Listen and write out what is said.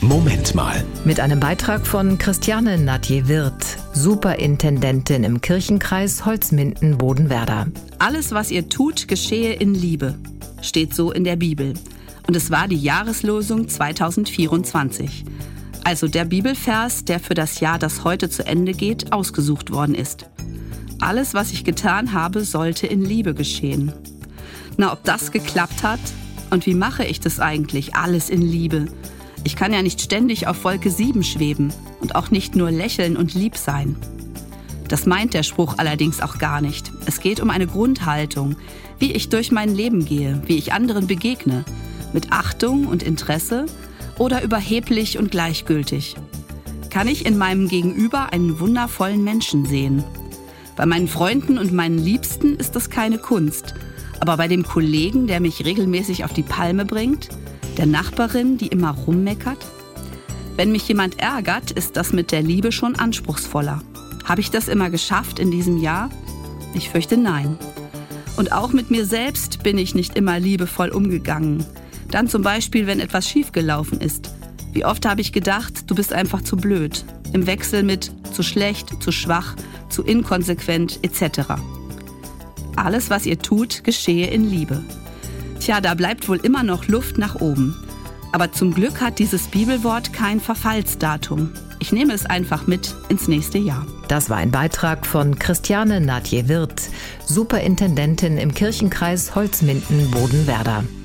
Moment mal. Mit einem Beitrag von Christiane Natje-Wirth, Superintendentin im Kirchenkreis Holzminden-Bodenwerder. Alles, was ihr tut, geschehe in Liebe, steht so in der Bibel. Und es war die Jahreslosung 2024. Also der Bibelvers, der für das Jahr, das heute zu Ende geht, ausgesucht worden ist. Alles, was ich getan habe, sollte in Liebe geschehen. Na, ob das geklappt hat? Und wie mache ich das eigentlich, alles in Liebe? Ich kann ja nicht ständig auf Wolke 7 schweben und auch nicht nur lächeln und lieb sein. Das meint der Spruch allerdings auch gar nicht. Es geht um eine Grundhaltung, wie ich durch mein Leben gehe, wie ich anderen begegne, mit Achtung und Interesse oder überheblich und gleichgültig. Kann ich in meinem Gegenüber einen wundervollen Menschen sehen? Bei meinen Freunden und meinen Liebsten ist das keine Kunst. Aber bei dem Kollegen, der mich regelmäßig auf die Palme bringt, der Nachbarin, die immer rummeckert? Wenn mich jemand ärgert, ist das mit der Liebe schon anspruchsvoller. Habe ich das immer geschafft in diesem Jahr? Ich fürchte nein. Und auch mit mir selbst bin ich nicht immer liebevoll umgegangen. Dann zum Beispiel, wenn etwas schiefgelaufen ist. Wie oft habe ich gedacht, du bist einfach zu blöd. Im Wechsel mit zu schlecht, zu schwach, zu inkonsequent etc. Alles, was ihr tut, geschehe in Liebe. Tja, da bleibt wohl immer noch Luft nach oben. Aber zum Glück hat dieses Bibelwort kein Verfallsdatum. Ich nehme es einfach mit ins nächste Jahr. Das war ein Beitrag von Christiane Natje-Wirth, Superintendentin im Kirchenkreis Holzminden-Bodenwerder.